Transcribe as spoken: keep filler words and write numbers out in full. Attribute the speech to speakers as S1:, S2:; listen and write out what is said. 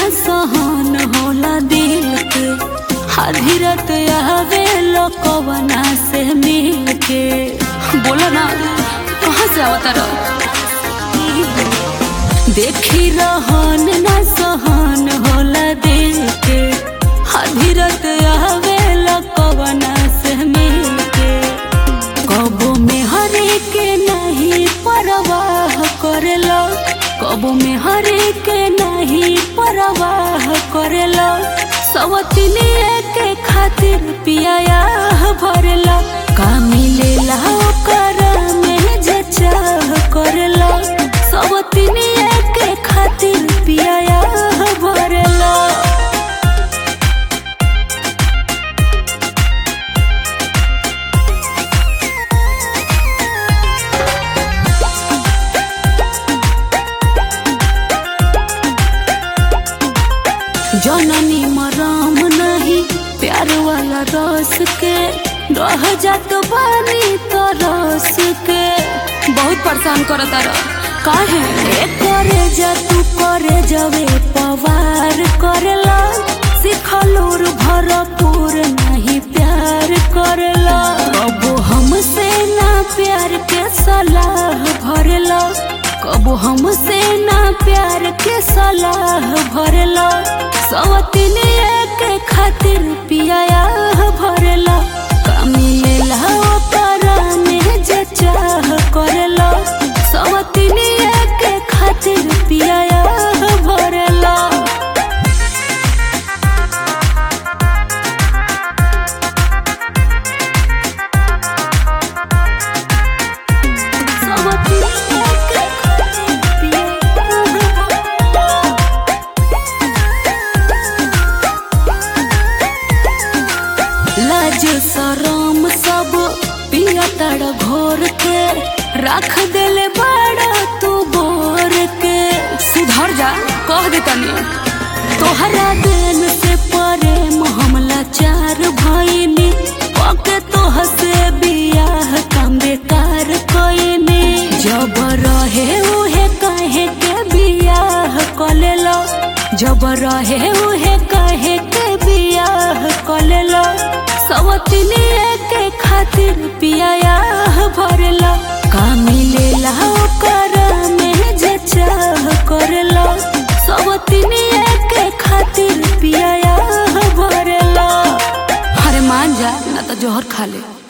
S1: सहन होला दिल के, हधीरत आवे लोकवना से मिल के। बोलो ना कहाँ से अवतार देखी रहन न सहन होला दिल के, हधीरत आवे लोकवना से मिल के। कबो में हरे के नहीं परवाह करेलो, कबो में हरे के नहीं परवाह करेलो। सवतिनिया के खातिर पिया भरेला, का मिलेला ओकर में जे चाह करेला। सवतिनिया के खातिर पिया भरेला। जननी मराम नहीं प्यार वाला रस के, रह जात बानी तो रस के। बहुत परेशान करता रह काहे करे जा तू करे जावे पवार करेला। सिखलोर भरपूर नहीं प्यार करेला, कबो हमसे ना प्यार के सलाह भरेला, कबो हमसे ना प्यार के सलाह भरेला। सवतिनिया के खातिर पिया भरेला, का मिलेला ओकर में जे चाह करेला। सवतिनिया के खातिर पिया भरेला। लाज शरम सब पिया तड़ घोर के, रख देले बड़ा तू बोर के। सुधर जा कह दे तनी, तोहरा देन से परे हमला चार भइनी। पके तोह से बियाह काम बेकार कइनी। जब रहे उहे कहे के बियाह कलेलो, जब रहे उहे कहे के बियाह कलेलो। सवतिनिया के खातिर पिया भरेला, का मिलेला ओकर में जे चाह करेला। सवतिनिया के खातिर पिया भरेला। अरे मान जा ना तो जोहर खा ले।